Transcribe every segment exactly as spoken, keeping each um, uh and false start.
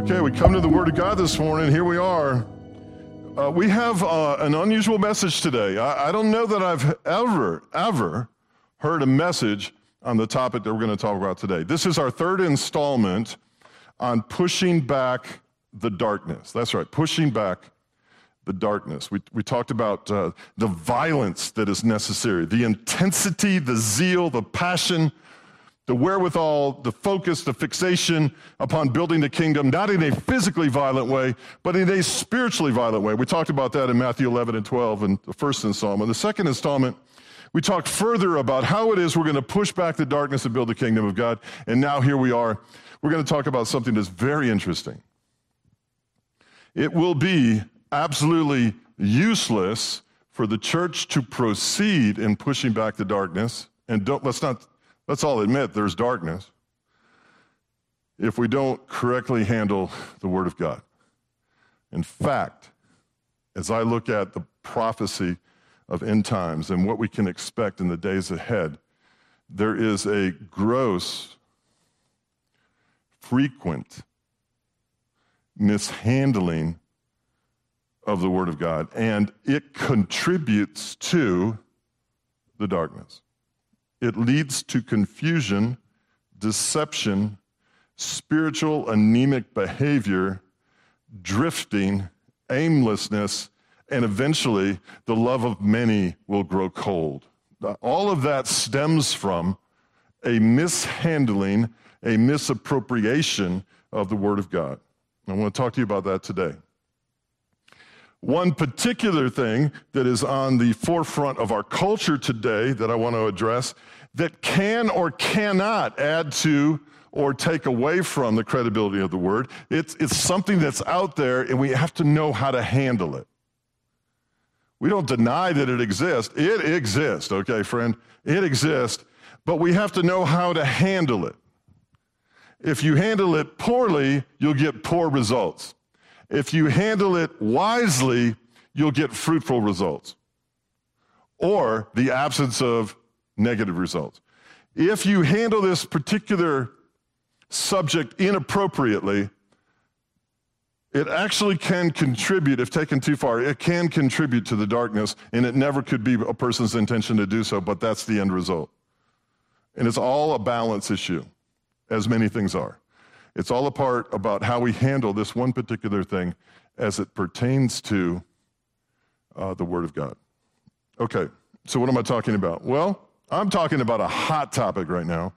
Okay, we come to the Word of God this morning. Here we are. Uh, we have uh, an unusual message today. I, I don't know that I've ever, ever heard a message on the topic that we're going to talk about today. This is our third installment on pushing back the darkness. That's right, pushing back the darkness. We, we talked about uh, the violence that is necessary, the intensity, the zeal, the passion, the wherewithal, the focus, the fixation upon building the kingdom, not in a physically violent way, but in a spiritually violent way. We talked about that in Matthew eleven and twelve in the first installment. The second installment, we talked further about how it is we're going to push back the darkness and build the kingdom of God. And now here we are. We're going to talk about something that's very interesting. It will be absolutely useless for the church to proceed in pushing back the darkness. And don't, let's not... Let's all admit there's darkness if we don't correctly handle the Word of God. In fact, as I look at the prophecy of end times and what we can expect in the days ahead, there is a gross, frequent mishandling of the Word of God, and it contributes to the darkness. It leads to confusion, deception, spiritual anemic behavior, drifting, aimlessness, and eventually the love of many will grow cold. All of that stems from a mishandling, a misappropriation of the Word of God. I want to talk to you about that today. One particular thing that is on the forefront of our culture today that I want to address that can or cannot add to or take away from the credibility of the Word, it's, it's something that's out there and we have to know how to handle it. We don't deny that it exists. It exists, okay, friend? It exists, but we have to know how to handle it. If you handle it poorly, you'll get poor results. If you handle it wisely, you'll get fruitful results or the absence of negative results. If you handle this particular subject inappropriately, it actually can contribute, if taken too far, it can contribute to the darkness, and it never could be a person's intention to do so, but that's the end result. And it's all a balance issue, as many things are. It's all a part about how we handle this one particular thing as it pertains to uh, the Word of God. Okay, so what am I talking about? Well, I'm talking about a hot topic right now.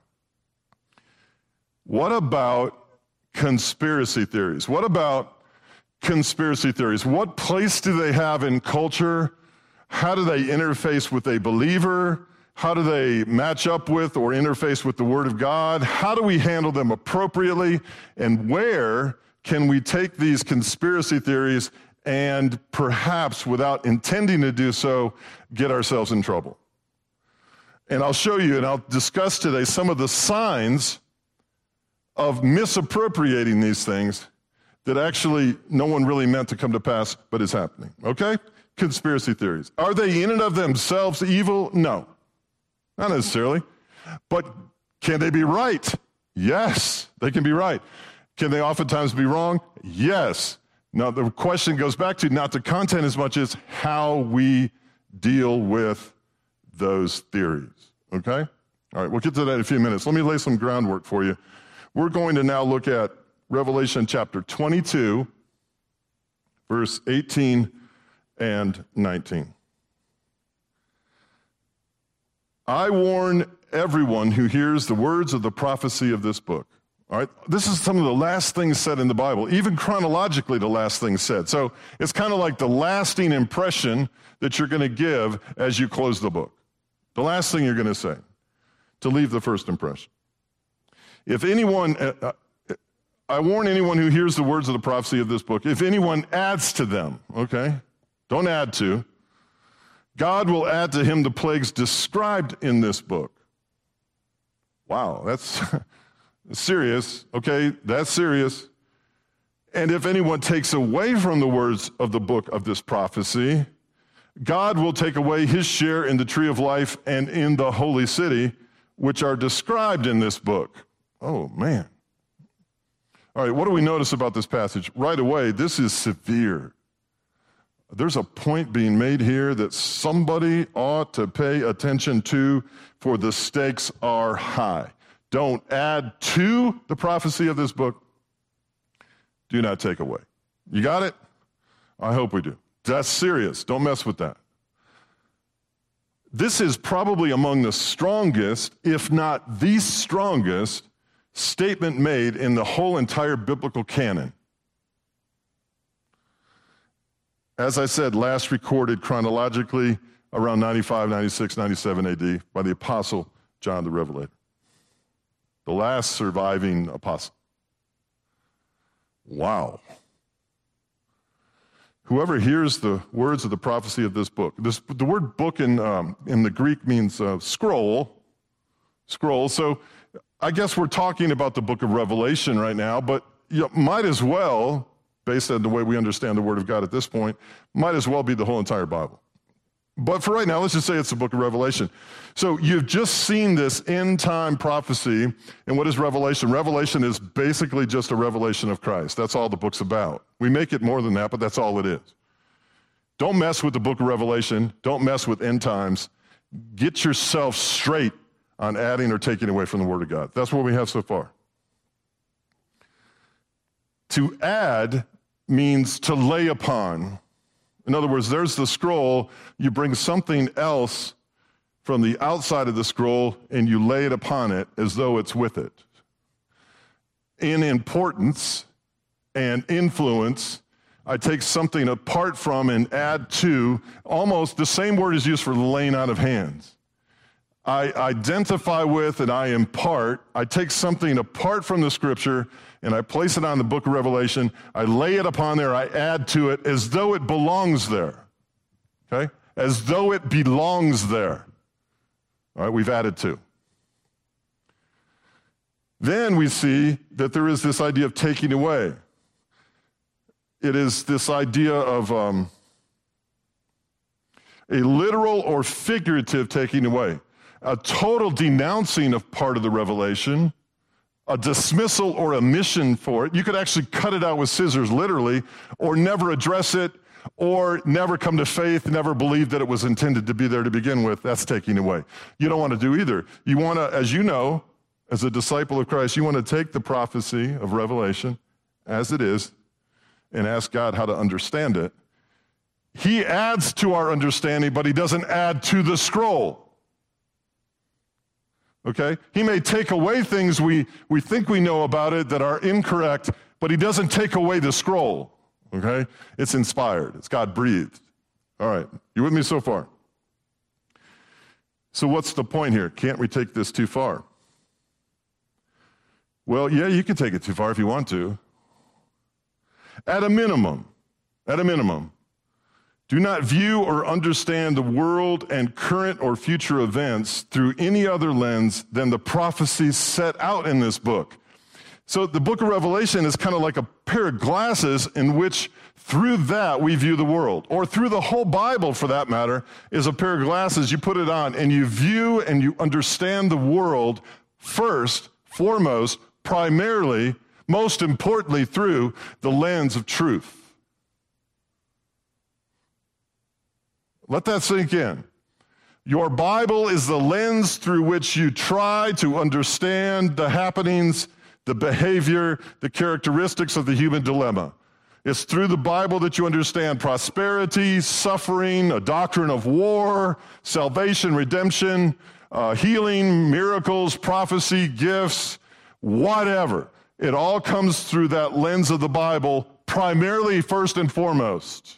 What about conspiracy theories? What about conspiracy theories? What place do they have in culture? How do they interface with a believer? How do they match up with or interface with the Word of God? How do we handle them appropriately? And where can we take these conspiracy theories and perhaps, without intending to do so, get ourselves in trouble? And I'll show you, and I'll discuss today some of the signs of misappropriating these things that actually no one really meant to come to pass, but is happening, okay? Conspiracy theories. Are they in and of themselves evil? No. Not necessarily, but can they be right? Yes, they can be right. Can they oftentimes be wrong? Yes. Now, the question goes back to not the content as much as how we deal with those theories, okay? All right, we'll get to that in a few minutes. Let me lay some groundwork for you. We're going to now look at Revelation chapter twenty-two, verse eighteen and nineteen. I warn everyone who hears the words of the prophecy of this book. All right, this is some of the last things said in the Bible, even chronologically the last things said. So it's kind of like the lasting impression that you're going to give as you close the book. The last thing you're going to say to leave the first impression. If anyone, uh, I warn anyone who hears the words of the prophecy of this book, if anyone adds to them, okay, don't add to, God will add to him the plagues described in this book. Wow, that's serious, okay? That's serious. And if anyone takes away from the words of the book of this prophecy, God will take away his share in the tree of life and in the holy city, which are described in this book. Oh, man. All right, what do we notice about this passage? Right away, this is severe. There's a point being made here that somebody ought to pay attention to, for the stakes are high. Don't add to the prophecy of this book. Do not take away. You got it? I hope we do. That's serious. Don't mess with that. This is probably among the strongest, if not the strongest, statement made in the whole entire biblical canon. As I said, last recorded chronologically around ninety-five, ninety-six, ninety-seven A D by the Apostle John the Revelator, the last surviving apostle. Wow. Whoever hears the words of the prophecy of this book, this, the word book in, um, in the Greek means uh, scroll, scroll. So I guess we're talking about the book of Revelation right now, but you might as well, based on the way we understand the Word of God at this point, might as well be the whole entire Bible. But for right now, let's just say it's the book of Revelation. So you've just seen this end-time prophecy. And what is Revelation? Revelation is basically just a revelation of Christ. That's all the book's about. We make it more than that, but that's all it is. Don't mess with the book of Revelation. Don't mess with end times. Get yourself straight on adding or taking away from the Word of God. That's what we have so far. To add means to lay upon. In other words, there's the scroll, you bring something else from the outside of the scroll and you lay it upon it as though it's with it. In importance and influence, I take something apart from and add to. Almost the same word is used for the laying out of hands. I identify with and I impart. I take something apart from the Scripture and I place it on the book of Revelation. I lay it upon there. I add to it as though it belongs there. Okay? As though it belongs there. All right, we've added to. Then we see that there is this idea of taking away. It is this idea of um, a literal or figurative taking away. A total denouncing of part of the revelation, a dismissal or omission for it. You could actually cut it out with scissors, literally, or never address it, or never come to faith, never believe that it was intended to be there to begin with. That's taking away. You don't want to do either. You want to, as you know, as a disciple of Christ, you want to take the prophecy of Revelation as it is and ask God how to understand it. He adds to our understanding, but he doesn't add to the scroll. Okay? He may take away things we, we think we know about it that are incorrect, but he doesn't take away the scroll. Okay? It's inspired. It's God-breathed. All right. You with me so far? So what's the point here? Can't we take this too far? Well, yeah, you can take it too far if you want to. At a minimum, at a minimum, do not view or understand the world and current or future events through any other lens than the prophecies set out in this book. So the book of Revelation is kind of like a pair of glasses in which through that we view the world, or through the whole Bible for that matter, is a pair of glasses. You put it on and you view and you understand the world first, foremost, primarily, most importantly through the lens of truth. Let that sink in. Your Bible is the lens through which you try to understand the happenings, the behavior, the characteristics of the human dilemma. It's through the Bible that you understand prosperity, suffering, a doctrine of war, salvation, redemption, uh, healing, miracles, prophecy, gifts, whatever. It all comes through that lens of the Bible, primarily, first and foremost.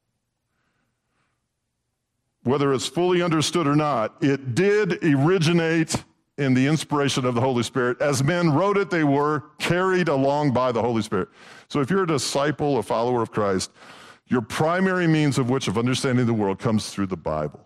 Whether it's fully understood or not, it did originate in the inspiration of the Holy Spirit. As men wrote it, they were carried along by the Holy Spirit. So if you're a disciple, a follower of Christ, your primary means of which of understanding the world comes through the Bible.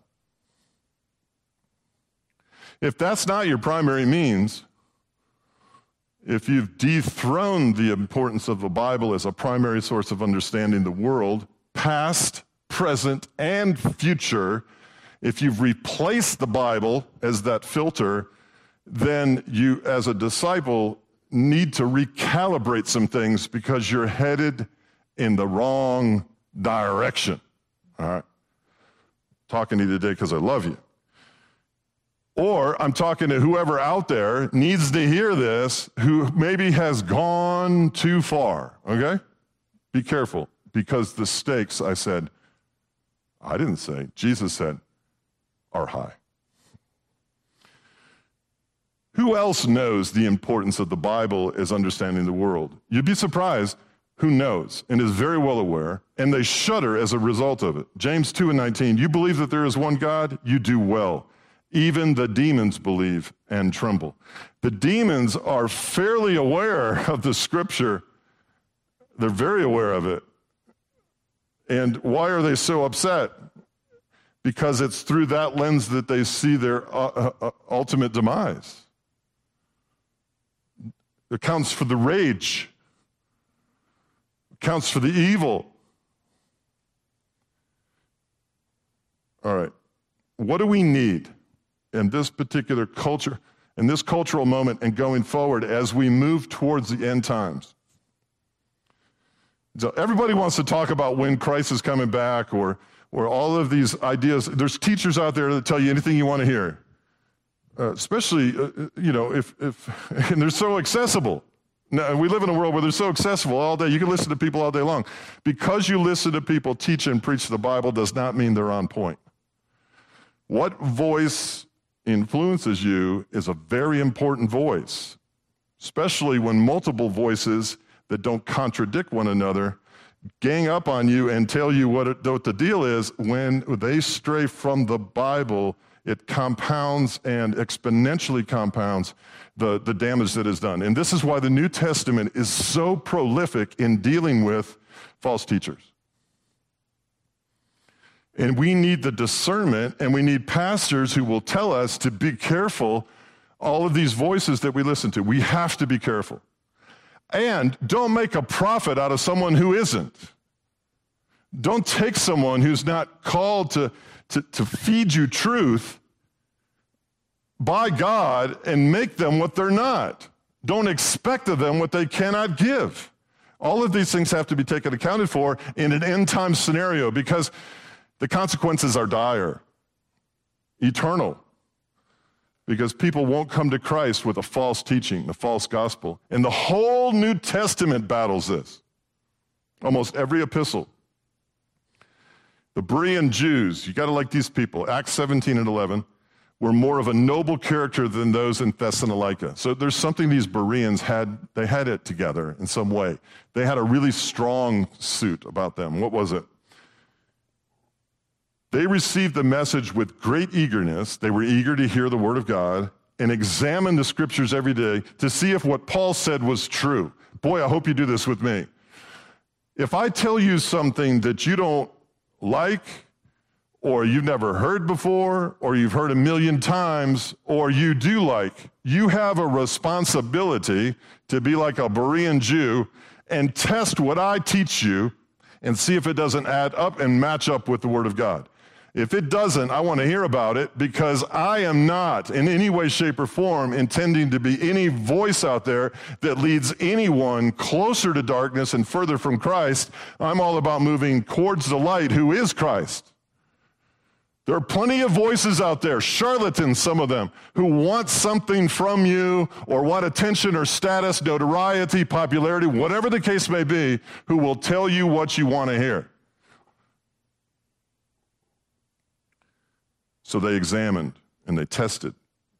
If that's not your primary means, if you've dethroned the importance of the Bible as a primary source of understanding the world, past, present, and future, if you've replaced the Bible as that filter, then you, as a disciple, need to recalibrate some things because you're headed in the wrong direction. All right? Talking to you today because I love you. Or I'm talking to whoever out there needs to hear this who maybe has gone too far, okay? Be careful, because the stakes, I said, I didn't say, Jesus said, are high. Who else knows the importance of the Bible as understanding the world? You'd be surprised who knows and is very well aware, and they shudder as a result of it. James two and nineteen, you believe that there is one God? You do well. Even the demons believe and tremble. The demons are fairly aware of the scripture. They're very aware of it. And why are they so upset? Because it's through that lens that they see their uh, uh, ultimate demise. It accounts for the rage. It accounts for the evil. All right. What do we need in this particular culture, in this cultural moment and going forward as we move towards the end times? So everybody wants to talk about when Christ is coming back, or or all of these ideas. There's teachers out there that tell you anything you want to hear, uh, especially, uh, you know, if, if and they're so accessible. Now, we live in a world where they're so accessible all day. You can listen to people all day long. Because you listen to people teach and preach the Bible does not mean they're on point. What voice influences you is a very important voice, especially when multiple voices that don't contradict one another gang up on you and tell you what, it, what the deal is. When they stray from the Bible, it compounds and exponentially compounds the, the damage that is done. And this is why the New Testament is so prolific in dealing with false teachers. And we need the discernment, and we need pastors who will tell us to be careful. All of these voices that we listen to, we have to be careful. And don't make a prophet out of someone who isn't. Don't take someone who's not called to, to, to feed you truth by God and make them what they're not. Don't expect of them what they cannot give. All of these things have to be taken accounted for in an end-time scenario, because the consequences are dire, eternal. Because people won't come to Christ with a false teaching, the false gospel. And the whole New Testament battles this. Almost every epistle. The Berean Jews, you got to like these people. Acts seventeen and eleven were more of a noble character than those in Thessalonica. So there's something these Bereans had, they had it together in some way. They had a really strong suit about them. What was it? They received the message with great eagerness. They were eager to hear the word of God and examine the scriptures every day to see if what Paul said was true. Boy, I hope you do this with me. If I tell you something that you don't like, or you've never heard before, or you've heard a million times, or you do like, you have a responsibility to be like a Berean Jew and test what I teach you and see if it doesn't add up and match up with the word of God. If it doesn't, I want to hear about it, because I am not in any way, shape, or form intending to be any voice out there that leads anyone closer to darkness and further from Christ. I'm all about moving towards the light, who is Christ. There are plenty of voices out there, charlatans, some of them, who want something from you or want attention or status, notoriety, popularity, whatever the case may be, who will tell you what you want to hear. So they examined and they tested.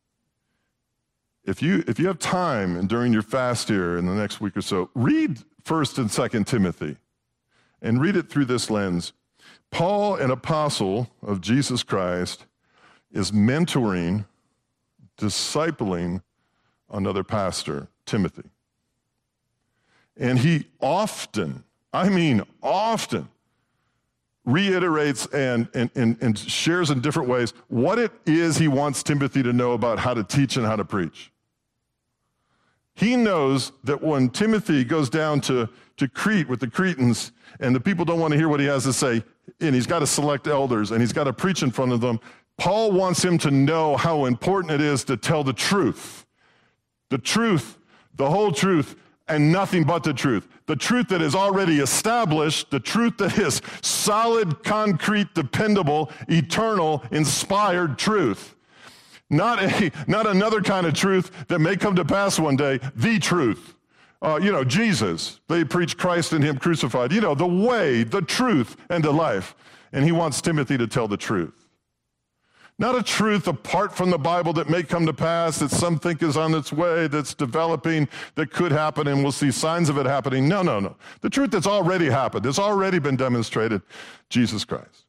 If you, if you have time and during your fast here in the next week or so, read First and Second Timothy and read it through this lens. Paul, an apostle of Jesus Christ, is mentoring, discipling another pastor, Timothy. And he often, I mean often, reiterates and, and, and, and shares in different ways what it is he wants Timothy to know about how to teach and how to preach. He knows that when Timothy goes down to, to Crete with the Cretans and the people don't want to hear what he has to say, and he's got to select elders and he's got to preach in front of them, Paul wants him to know how important it is to tell the truth. The truth the whole truth, and nothing but the truth. The truth that is already established, the truth that is solid, concrete, dependable, eternal, inspired truth. Not a, not another kind of truth that may come to pass one day, the truth. Uh, you know, Jesus, they preach Christ and him crucified. You know, the way, the truth, and the life. And he wants Timothy to tell the truth. Not a truth apart from the Bible that may come to pass, that some think is on its way, that's developing, that could happen, and we'll see signs of it happening. No, no, no. The truth that's already happened, that's already been demonstrated, Jesus Christ.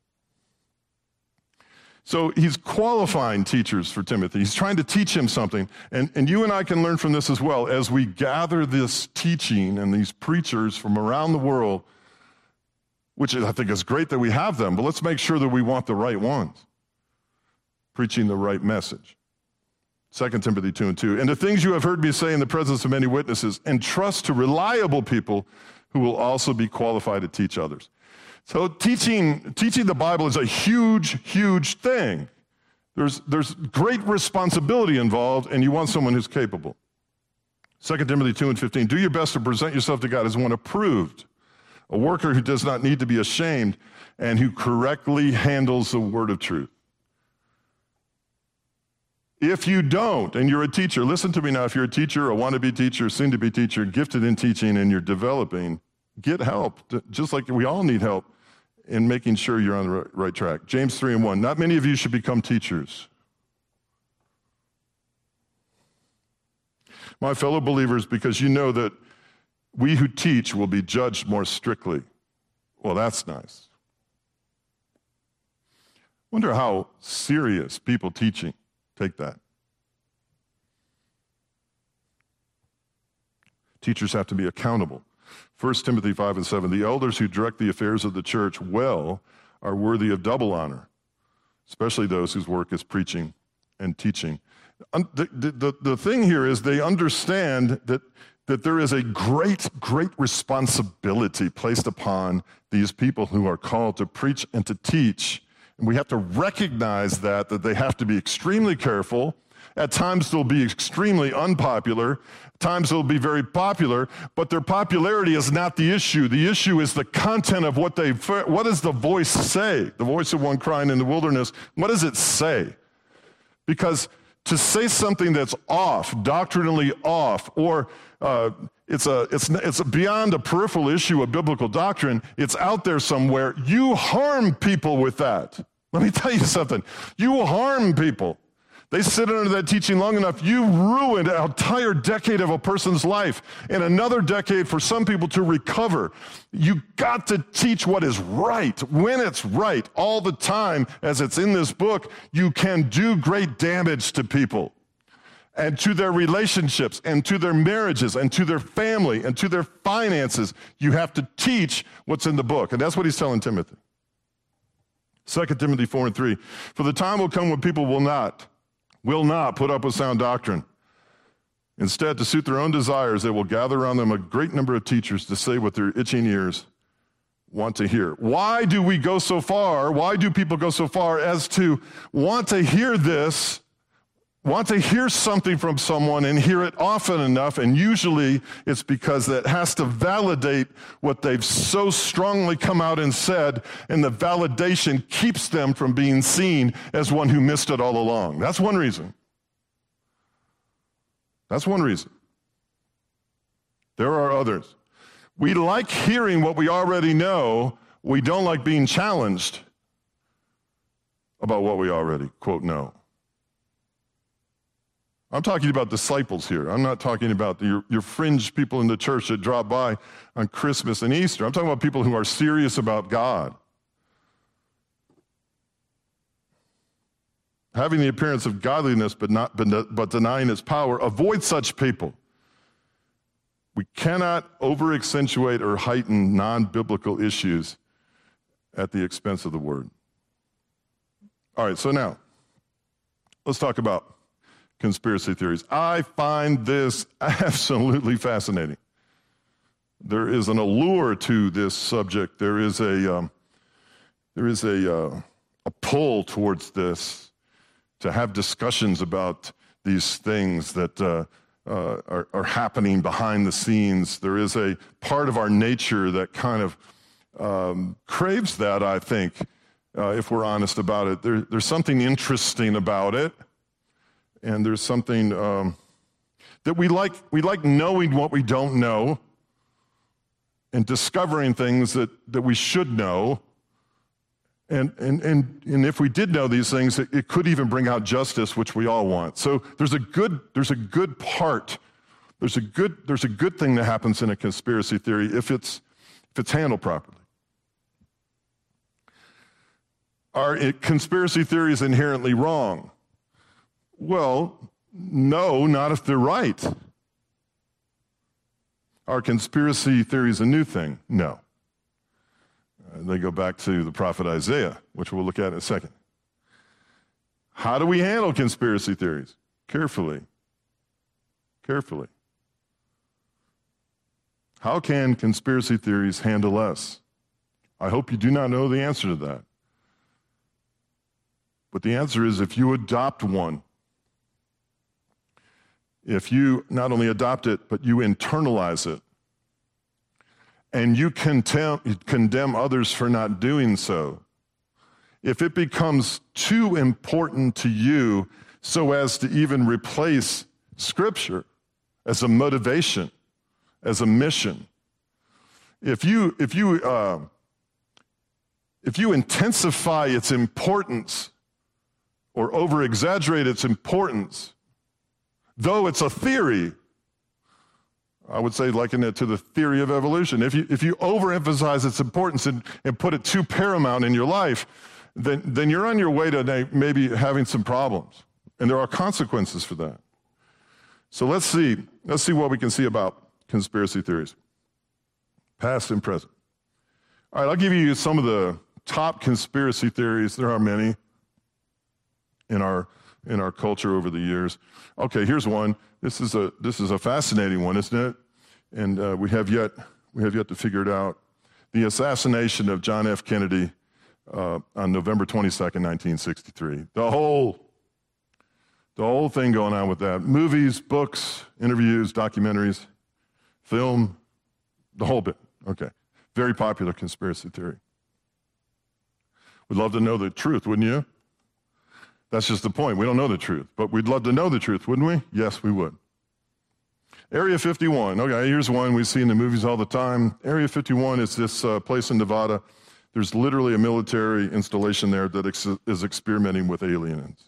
So he's qualifying teachers for Timothy. He's trying to teach him something. And, and you and I can learn from this as well. As we gather this teaching and these preachers from around the world, which I think is great that we have them, but let's make sure that we want the right ones, preaching the right message. Second Timothy two and two. And the things you have heard me say in the presence of many witnesses, entrust to reliable people who will also be qualified to teach others. So teaching, teaching the Bible is a huge, huge thing. There's, there's great responsibility involved, and you want someone who's capable. Second Timothy two and fifteen, do your best to present yourself to God as one approved, a worker who does not need to be ashamed, and who correctly handles the word of truth. If you don't, and you're a teacher, listen to me now, if you're a teacher, a wannabe teacher, soon-to-be teacher, gifted in teaching, and you're developing, get help, just like we all need help in making sure you're on the right, right track. James three and one, not many of you should become teachers. My fellow believers, because you know that we who teach will be judged more strictly. Well, that's nice. Wonder how serious people teaching take that. Teachers have to be accountable. First Timothy five and seven, the elders who direct the affairs of the church well are worthy of double honor, especially those whose work is preaching and teaching. The, the, the thing here is they understand that, that there is a great, great responsibility placed upon these people who are called to preach and to teach. And we have to recognize that, that they have to be extremely careful. At times they'll be extremely unpopular. At times they'll be very popular, but their popularity is not the issue. The issue is the content of what they, what does the voice say? The voice of one crying in the wilderness, what does it say? Because to say something that's off, doctrinally off, or uh, it's a it's it's beyond a peripheral issue of biblical doctrine, it's out there somewhere, you harm people with that. Let me tell you something. You harm people. They sit under that teaching long enough, you ruined an entire decade of a person's life and another decade for some people to recover. You got to teach what is right, when it's right, all the time, as it's in this book. You can do great damage to people and to their relationships and to their marriages and to their family and to their finances. You have to teach what's in the book, and that's what he's telling Timothy. Second Timothy four and three, for the time will come when people will not, will not put up with sound doctrine. Instead, to suit their own desires, they will gather around them a great number of teachers to say what their itching ears want to hear. Why do we go so far? Why do people go so far as to want to hear this, want to hear something from someone and hear it often enough? And usually it's because that has to validate what they've so strongly come out and said, and the validation keeps them from being seen as one who missed it all along. That's one reason. That's one reason. There are others. We like hearing what we already know. We don't like being challenged about what we already, quote, know. I'm talking about disciples here. I'm not talking about the, your, your fringe people in the church that drop by on Christmas and Easter. I'm talking about people who are serious about God. Having the appearance of godliness but not but, but denying its power, avoid such people. We cannot over-accentuate or heighten non-biblical issues at the expense of the word. All right, so now, let's talk about conspiracy theories. I find this absolutely fascinating. There is an allure to this subject. There is a um, there is a uh, a pull towards this, to have discussions about these things that uh, uh, are, are happening behind the scenes. There is a part of our nature that kind of um, craves that, I think, uh, if we're honest about it. There, there's something interesting about it, and there's something um, that we like. We like knowing what we don't know and discovering things that, that we should know. And, and, and, and if we did know these things, it, it could even bring out justice, which we all want. So there's a good, there's a good part. There's a good, there's a good thing that happens in a conspiracy theory if it's, if it's handled properly. Are it, conspiracy theories inherently wrong? Well, no, not if they're right. Are conspiracy theories a new thing? No. Uh, they go back to the prophet Isaiah, which we'll look at in a second. How do we handle conspiracy theories? Carefully. Carefully. How can conspiracy theories handle us? I hope you do not know the answer to that. But the answer is if you adopt one, if you not only adopt it, but you internalize it, and you condemn, condemn others for not doing so, if it becomes too important to you so as to even replace Scripture as a motivation, as a mission, if you, if you, uh, if you intensify its importance or over-exaggerate its importance, though it's a theory, I would say liken it to the theory of evolution. If you, if you overemphasize its importance and, and put it too paramount in your life, then, then you're on your way to maybe having some problems. And there are consequences for that. So let's see, let's see what we can see about conspiracy theories, past and present. All right, I'll give you some of the top conspiracy theories. There are many in our in our culture over the years. Okay, here's one. This is a this is a fascinating one, isn't it? And uh, we have yet we have yet to figure it out. The assassination of John F. Kennedy uh, on November twenty-second, nineteen sixty-three. The whole the whole thing going on with that. Movies, books, interviews, documentaries, film, the whole bit. Okay, very popular conspiracy theory. We'd love to know the truth, wouldn't you? That's just the point. We don't know the truth, but we'd love to know the truth, wouldn't we? Yes, we would. Area fifty-one. Okay, here's one we see in the movies all the time. Area fifty-one is this uh, place in Nevada. There's literally a military installation there that ex- is experimenting with aliens.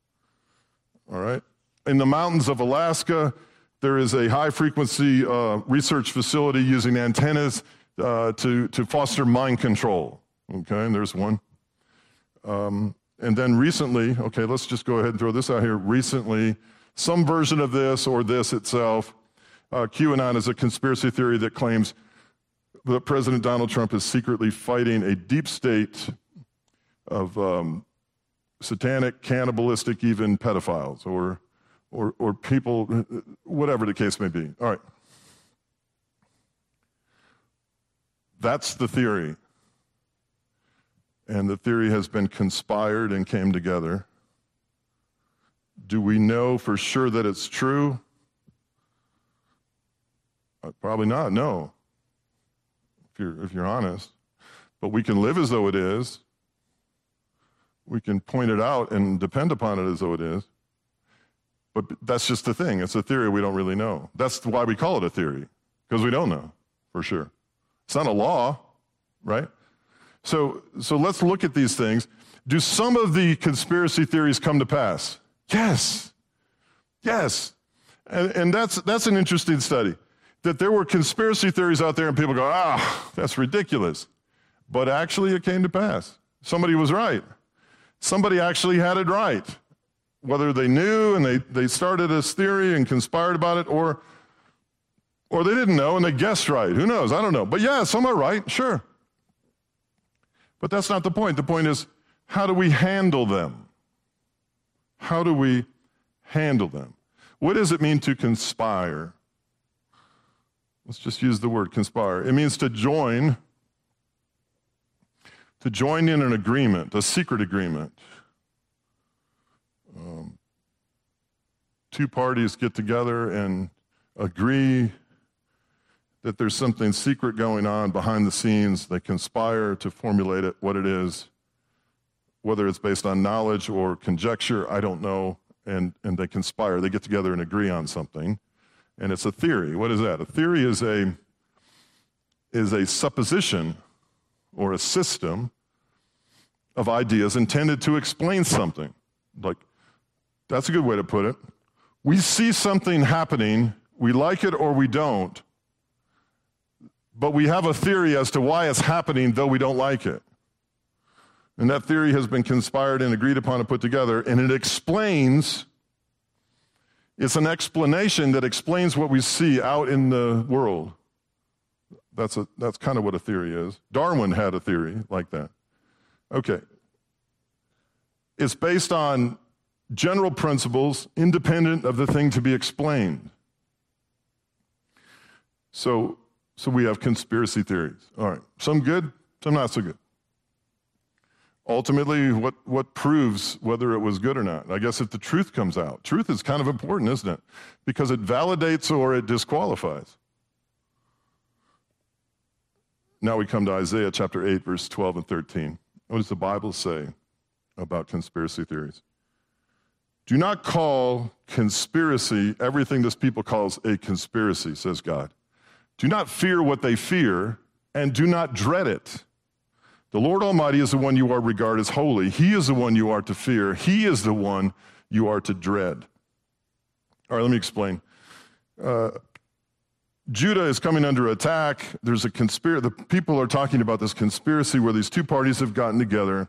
All right? In the mountains of Alaska, there is a high-frequency uh, research facility using antennas uh, to, to foster mind control. Okay, and there's one. Um, And then recently, okay, let's just go ahead and throw this out here. Recently, some version of this or this itself, uh, QAnon is a conspiracy theory that claims that President Donald Trump is secretly fighting a deep state of um, satanic, cannibalistic, even pedophiles or, or, or people, whatever the case may be. All right. That's the theory. And the theory has been conspired and came together. Do we know for sure that it's true? Uh, probably not, no, if you're, if you're honest. But we can live as though it is. We can point it out and depend upon it as though it is. But that's just the thing. It's a theory we don't really know. That's why we call it a theory, because we don't know for sure. It's not a law, right? So, so let's look at these things. Do some of the conspiracy theories come to pass? Yes. Yes. And, and that's, that's an interesting study, that there were conspiracy theories out there and people go, ah, that's ridiculous. But actually it came to pass. Somebody was right. Somebody actually had it right. Whether they knew and they, they started this theory and conspired about it, or, or they didn't know and they guessed right. Who knows? I don't know. But yeah, some are right, sure. But that's not the point. The point is, how do we handle them? How do we handle them? What does it mean to conspire? Let's just use the word conspire. It means to join, to join in an agreement, a secret agreement, um, two parties get together and agree that there's something secret going on behind the scenes. They conspire to formulate it, what it is, whether it's based on knowledge or conjecture, I don't know, and, and they conspire. They get together and agree on something, and it's a theory. What is that? A theory is a, is a supposition or a system of ideas intended to explain something. Like, that's a good way to put it. We see something happening, we like it or we don't, but we have a theory as to why it's happening, though we don't like it. And that theory has been conspired and agreed upon and put together, and it explains, it's an explanation that explains what we see out in the world. That's, a, that's kind of what a theory is. Darwin had a theory like that. Okay. It's based on general principles independent of the thing to be explained. So, so we have conspiracy theories. All right. Some good, some not so good. Ultimately, what, what proves whether it was good or not? I guess if the truth comes out. Truth is kind of important, isn't it? Because it validates or it disqualifies. Now we come to Isaiah chapter eight, verse twelve and thirteen. What does the Bible say about conspiracy theories? Do not call conspiracy everything this people calls a conspiracy, says God. Do not fear what they fear, and do not dread it. The Lord Almighty is the one you are regard as holy. He is the one you are to fear. He is the one you are to dread. All right, let me explain. Uh, Judah is coming under attack. There's a conspiracy. The people are talking about this conspiracy where these two parties have gotten together,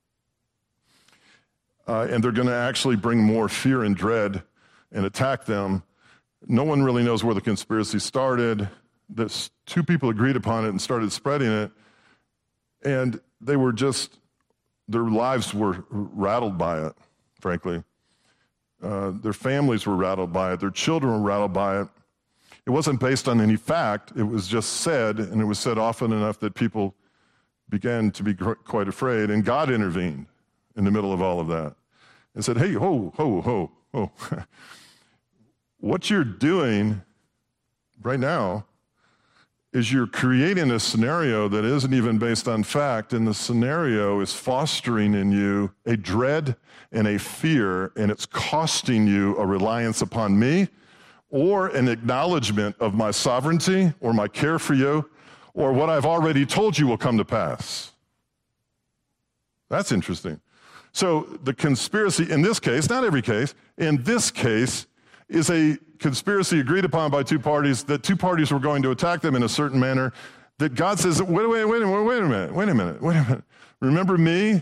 uh, and they're going to actually bring more fear and dread and attack them. No one really knows where the conspiracy started. This two people agreed upon it and started spreading it. And they were just, their lives were rattled by it, frankly. Uh, their families were rattled by it. Their children were rattled by it. It wasn't based on any fact. It was just said, and it was said often enough that people began to be quite afraid. And God intervened in the middle of all of that and said, hey, ho, ho, ho, ho. What you're doing right now is you're creating a scenario that isn't even based on fact, and the scenario is fostering in you a dread and a fear, and it's costing you a reliance upon me or an acknowledgement of my sovereignty or my care for you or what I've already told you will come to pass. That's interesting. So the conspiracy in this case, not every case, in this case, is a conspiracy agreed upon by two parties, that two parties were going to attack them in a certain manner, that God says, wait, wait, wait, wait, wait a minute, wait a minute, wait a minute. Remember me?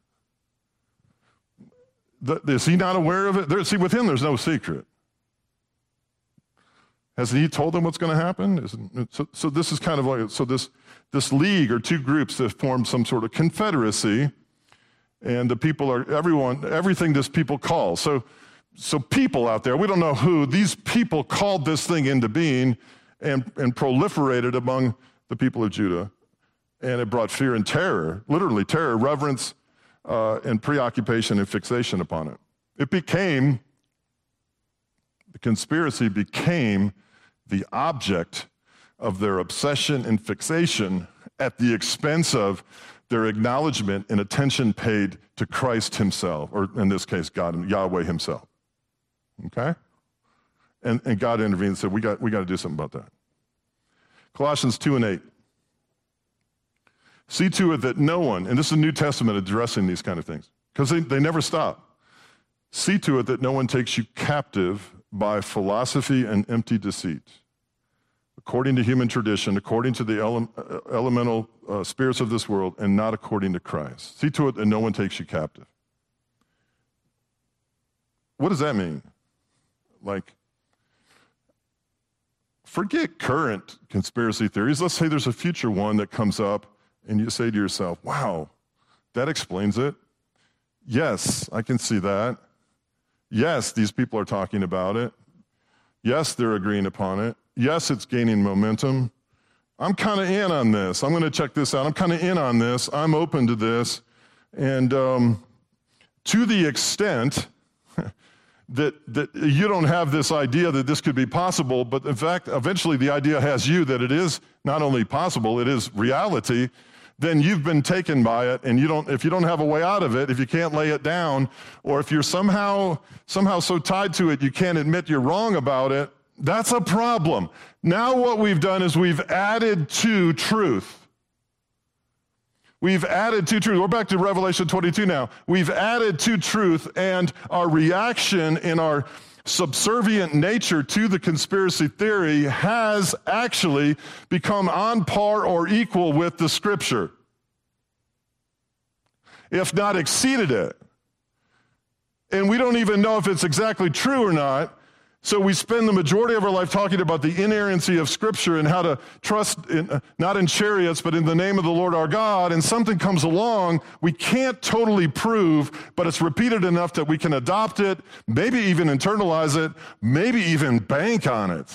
The, is he not aware of it? There, see, with him, there's no secret. Has he told them what's going to happen? So, so this is kind of like, so this, this league or two groups that form some sort of confederacy, and the people are, everyone, everything this people call. So, So people out there, we don't know who, these people called this thing into being and, and proliferated among the people of Judah. And it brought fear and terror, literally terror, reverence, uh, and preoccupation and fixation upon it. It became, the conspiracy became the object of their obsession and fixation at the expense of their acknowledgement and attention paid to Christ himself, or in this case, God, Yahweh himself. Okay? And, and God intervened and said, we got, we got to do something about that. Colossians two and eight. See to it that no one, and this is the New Testament addressing these kind of things, because they, they never stop. See to it that no one takes you captive by philosophy and empty deceit, according to human tradition, according to the ele- elemental uh, spirits of this world, and not according to Christ. See to it that no one takes you captive. What does that mean? Like, forget current conspiracy theories. Let's say there's a future one that comes up, and you say to yourself, wow, that explains it. Yes, I can see that. Yes, these people are talking about it. Yes, they're agreeing upon it. Yes, it's gaining momentum. I'm kind of in on this. I'm going to check this out. I'm kind of in on this. I'm open to this. And um, to the extent that, that you don't have this idea that this could be possible, but in fact, eventually the idea has you that it is not only possible, it is reality, then you've been taken by it, and you don't, if you don't have a way out of it, if you can't lay it down, or if you're somehow, somehow so tied to it you can't admit you're wrong about it, that's a problem. Now what we've done is we've added to truth. We've added to truth. We're back to Revelation twenty-two now. We've added to truth, and our reaction in our subservient nature to the conspiracy theory has actually become on par or equal with the Scripture, if not exceeded it. And we don't even know if it's exactly true or not. So we spend the majority of our life talking about the inerrancy of Scripture and how to trust, in, not in chariots, but in the name of the Lord our God, and something comes along we can't totally prove, but it's repeated enough that we can adopt it, maybe even internalize it, maybe even bank on it,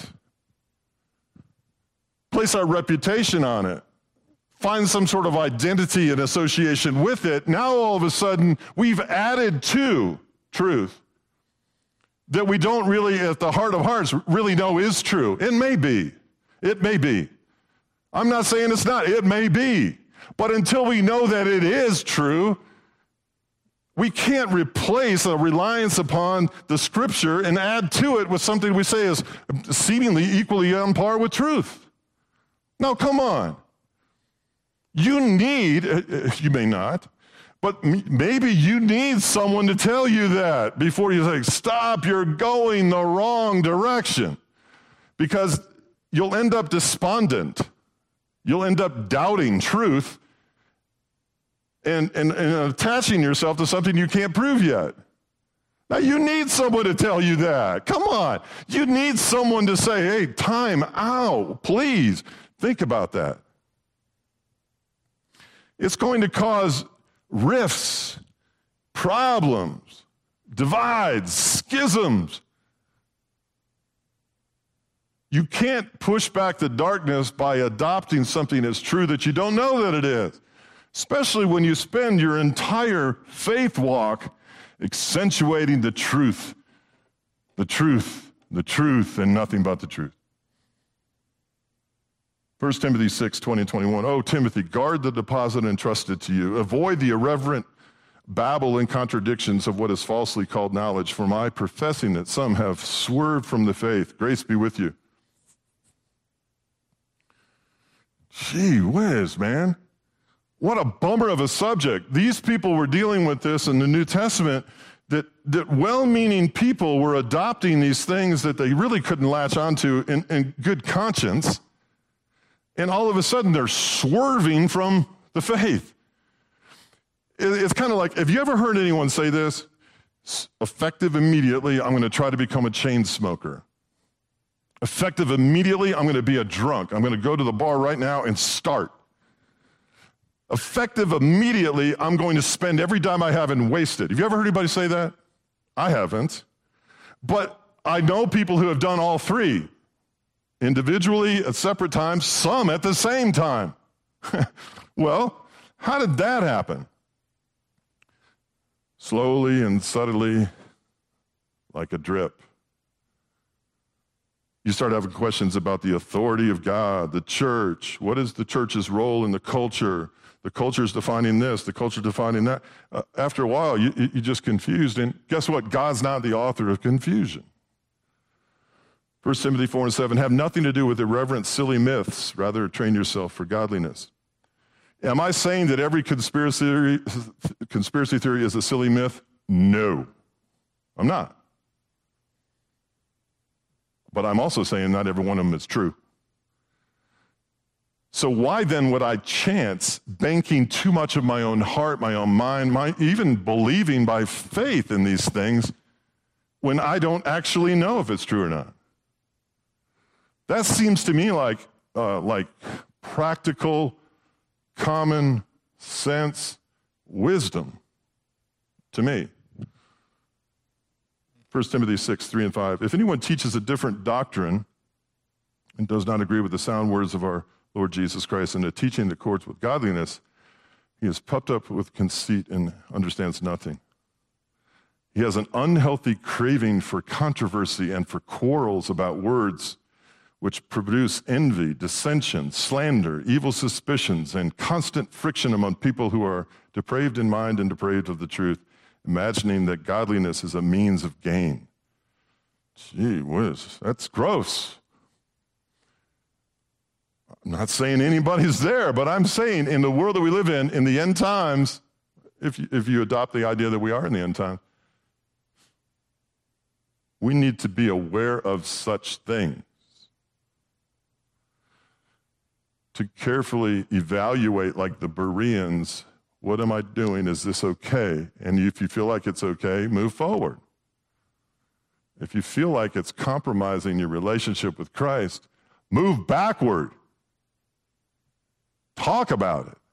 place our reputation on it, find some sort of identity and association with it. Now all of a sudden, we've added to truth that we don't really, at the heart of hearts, really know is true. It may be. It may be. I'm not saying it's not. It may be. But until we know that it is true, we can't replace a reliance upon the Scripture and add to it with something we say is seemingly equally on par with truth. Now, come on. You need, you may not, but maybe you need someone to tell you that before you say, stop, you're going the wrong direction. Because you'll end up despondent. You'll end up doubting truth and, and, and attaching yourself to something you can't prove yet. Now, you need someone to tell you that. Come on. You need someone to say, hey, time out. Please think about that. It's going to cause rifts, problems, divides, schisms. You can't push back the darkness by adopting something as true that you don't know that it is, especially when you spend your entire faith walk accentuating the truth, the truth, the truth, and nothing but the truth. First Timothy six, twenty and twenty-one. Oh, Timothy, guard the deposit entrusted to you. Avoid the irreverent babble and contradictions of what is falsely called knowledge, for my professing that some have swerved from the faith. Grace be with you. Gee whiz, man. What a bummer of a subject. These people were dealing with this in the New Testament, that, that well-meaning people were adopting these things that they really couldn't latch onto in, in good conscience. And all of a sudden, they're swerving from the faith. It's kind of like, have you ever heard anyone say this? Effective immediately, I'm going to try to become a chain smoker. Effective immediately, I'm going to be a drunk. I'm going to go to the bar right now and start. Effective immediately, I'm going to spend every dime I have and waste it. Have you ever heard anybody say that? I haven't. But I know people who have done all three. Individually, at separate times, some at the same time. Well, how did that happen? Slowly and subtly, like a drip. You start having questions about the authority of God, the church. What is the church's role in the culture? The culture is defining this, the culture defining that. Uh, after a while, you, you're just confused. And guess what? God's not the author of confusion. First Timothy four and seven, have nothing to do with irreverent, silly myths. Rather, train yourself for godliness. Am I saying that every conspiracy theory, conspiracy theory is a silly myth? No, I'm not. But I'm also saying not every one of them is true. So why then would I chance banking too much of my own heart, my own mind, my, even believing by faith in these things when I don't actually know if it's true or not? That seems to me like, uh, like practical, common sense wisdom to me. First Timothy six, three and five. If anyone teaches a different doctrine and does not agree with the sound words of our Lord Jesus Christ and a teaching that accords with godliness, he is puffed up with conceit and understands nothing. He has an unhealthy craving for controversy and for quarrels about words, which produce envy, dissension, slander, evil suspicions, and constant friction among people who are depraved in mind and depraved of the truth, imagining that godliness is a means of gain. Gee whiz, that's gross. I'm not saying anybody's there, but I'm saying in the world that we live in, in the end times, if you, if you adopt the idea that we are in the end times, we need to be aware of such things, to carefully evaluate, like the Bereans, what am I doing? Is this okay? And if you feel like it's okay, move forward. If you feel like it's compromising your relationship with Christ, move backward. Talk about it.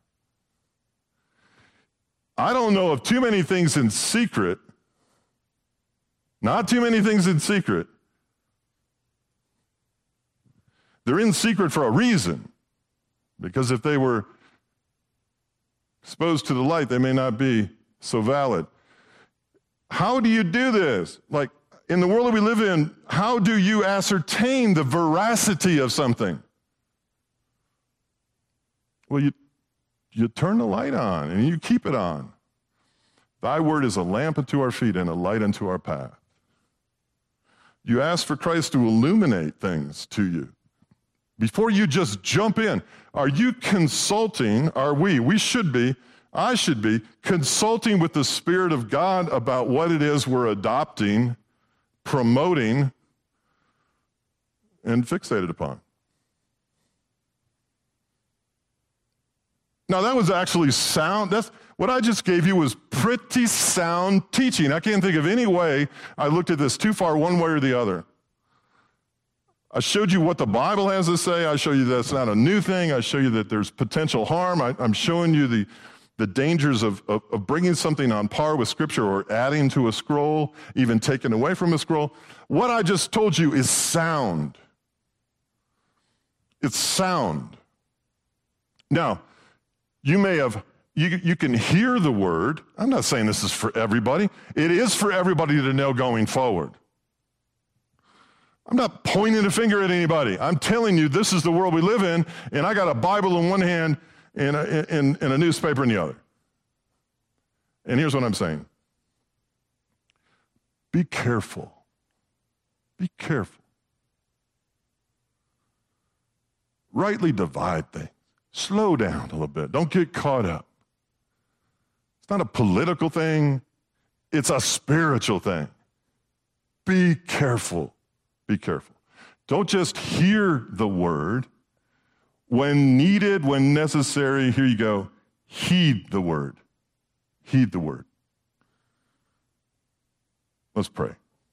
I don't know of too many things in secret, not too many things in secret. They're in secret for a reason, because if they were exposed to the light, they may not be so valid. How do you do this? Like, in the world that we live in, how do you ascertain the veracity of something? Well, you, you turn the light on and you keep it on. Thy word is a lamp unto our feet and a light unto our path. You ask for Christ to illuminate things to you. Before you just jump in, are you consulting, are we, we should be, I should be, consulting with the Spirit of God about what it is we're adopting, promoting, and fixated upon? Now, that was actually sound. That's what I just gave you was pretty sound teaching. I can't think of any way I looked at this too far one way or the other. I showed you what the Bible has to say. I show you that's not a new thing. I show you that there's potential harm. I, I'm showing you the, the dangers of, of, of bringing something on par with Scripture or adding to a scroll, even taking away from a scroll. What I just told you is sound. It's sound. Now, you may have, you, you can hear the word. I'm not saying this is for everybody. It is for everybody to know going forward. I'm not pointing a finger at anybody. I'm telling you this is the world we live in, and I got a Bible in one hand and a, and, and a newspaper in the other. And here's what I'm saying. Be careful. Be careful. Rightly divide things. Slow down a little bit. Don't get caught up. It's not a political thing. It's a spiritual thing. Be careful. Be careful. Don't just hear the word. When needed, when necessary, here you go. Heed the word. Heed the word. Let's pray.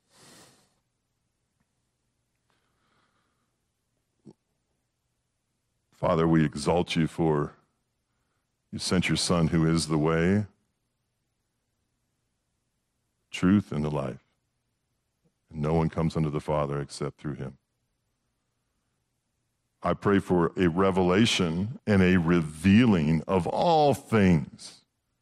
Father, we exalt you for you sent your Son who is the way, truth, and the life. And no one comes unto the Father except through him. I pray for a revelation and a revealing of all things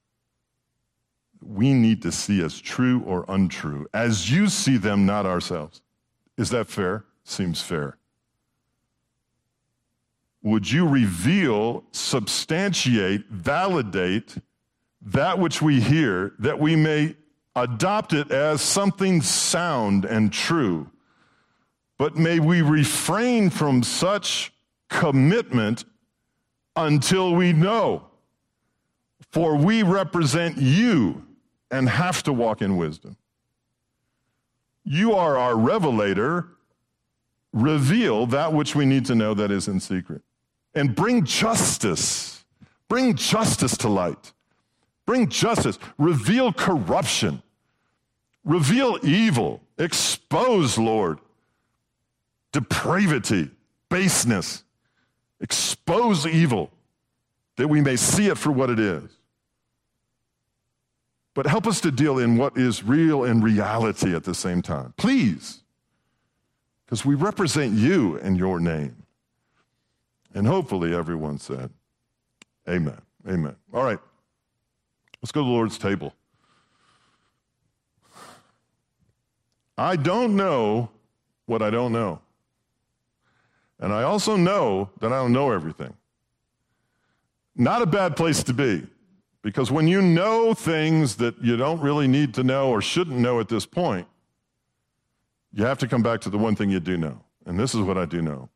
we need to see as true or untrue, as you see them, not ourselves. Is that fair? Seems fair. Would you reveal, substantiate, validate that which we hear, that we may adopt it as something sound and true, but may we refrain from such commitment until we know, for we represent you and have to walk in wisdom. You are our revelator. Reveal that which we need to know that is in secret. And bring justice. Bring justice to light. Bring justice. Reveal corruption. Reveal evil. Expose, Lord, depravity, baseness. Expose evil, that we may see it for what it is. But help us to deal in what is real and reality at the same time. Please. Because we represent you in your name. And hopefully everyone said, amen, amen. All right, let's go to the Lord's table. I don't know what I don't know. And I also know that I don't know everything. Not a bad place to be, because when you know things that you don't really need to know or shouldn't know at this point, you have to come back to the one thing you do know. And this is what I do know.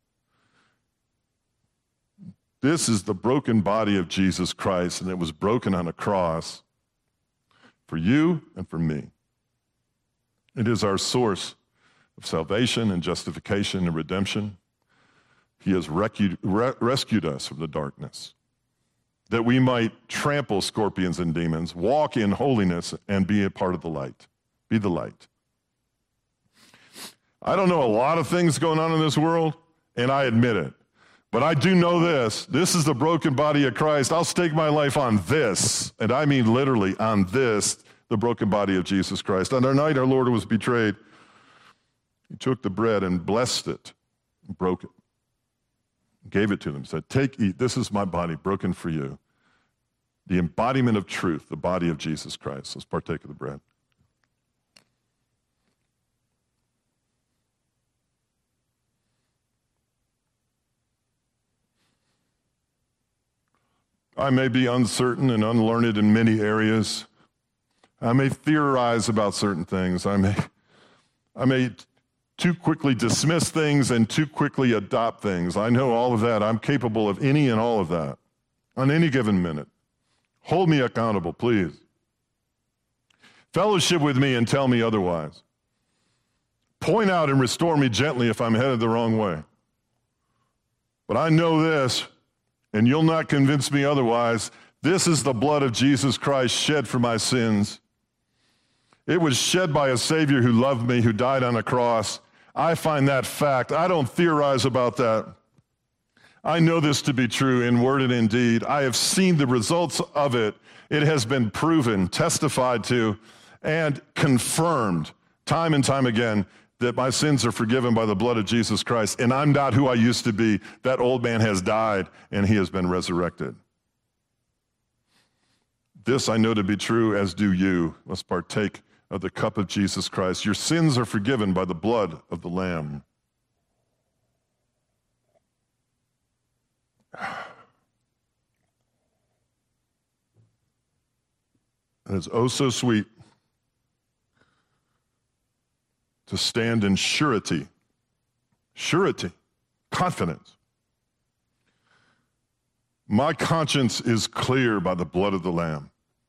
This is the broken body of Jesus Christ, and it was broken on a cross for you and for me. It is our source of salvation and justification and redemption. He has rescued, re- rescued us from the darkness, that we might trample scorpions and demons, walk in holiness, and be a part of the light. Be the light. I don't know a lot of things going on in this world, and I admit it. But I do know this. This is the broken body of Christ. I'll stake my life on this, and I mean literally on this, the broken body of Jesus Christ. On the night our Lord was betrayed, he took the bread and blessed it, and broke it, gave it to them, said, take, eat, this is my body broken for you. The embodiment of truth, the body of Jesus Christ. Let's partake of the bread. I may be uncertain and unlearned in many areas. I may theorize about certain things. I may, I may too quickly dismiss things and too quickly adopt things. I know all of that. I'm capable of any and all of that on any given minute. Hold me accountable, please. Fellowship with me and tell me otherwise. Point out and restore me gently if I'm headed the wrong way. But I know this, and you'll not convince me otherwise. This is the blood of Jesus Christ shed for my sins. It was shed by a Savior who loved me, who died on a cross. I find that fact. I don't theorize about that. I know this to be true in word and in deed. I have seen the results of it. It has been proven, testified to, and confirmed time and time again that my sins are forgiven by the blood of Jesus Christ, and I'm not who I used to be. That old man has died, and he has been resurrected. This I know to be true, as do you. Let's partake of the cup of Jesus Christ. Your sins are forgiven by the blood of the Lamb. And it's oh so sweet to stand in surety, surety, confidence. My conscience is clear by the blood of the Lamb.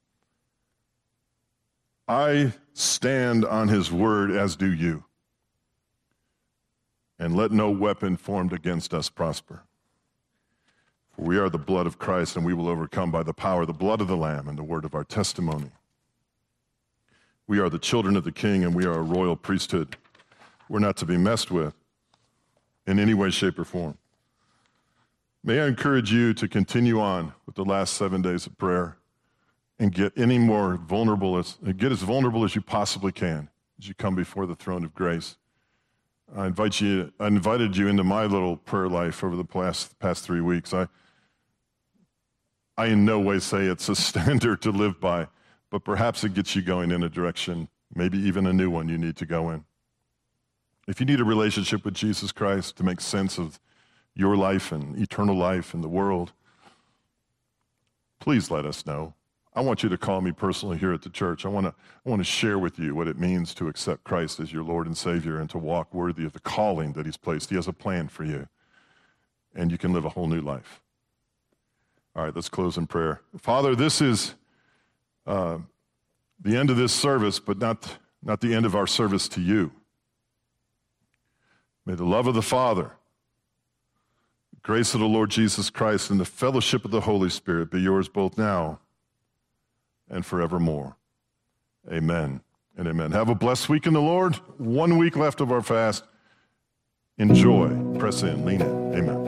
I stand on his word, as do you. And let no weapon formed against us prosper. For we are the blood of Christ, and we will overcome by the power of the blood of the Lamb and the word of our testimony. We are the children of the King, and we are a royal priesthood. We're not to be messed with in any way, shape, or form. May I encourage you to continue on with the last seven days of prayer and get any more vulnerable, as, get as vulnerable as you possibly can as you come before the throne of grace. I invite you, I invited you into my little prayer life over the past, past three weeks. I, I in no way say it's a standard to live by, but perhaps it gets you going in a direction, maybe even a new one you need to go in. If you need a relationship with Jesus Christ to make sense of your life and eternal life and the world, please let us know. I want you to call me personally here at the church. I want to I want to share with you what it means to accept Christ as your Lord and Savior and to walk worthy of the calling that he's placed. He has a plan for you, and you can live a whole new life. All right, let's close in prayer. Father, this is uh, the end of this service, but not, not the end of our service to you. May the love of the Father, the grace of the Lord Jesus Christ, and the fellowship of the Holy Spirit be yours both now and forevermore. Amen and amen. Have a blessed week in the Lord. One week left of our fast. Enjoy. Press in. Lean in. Amen.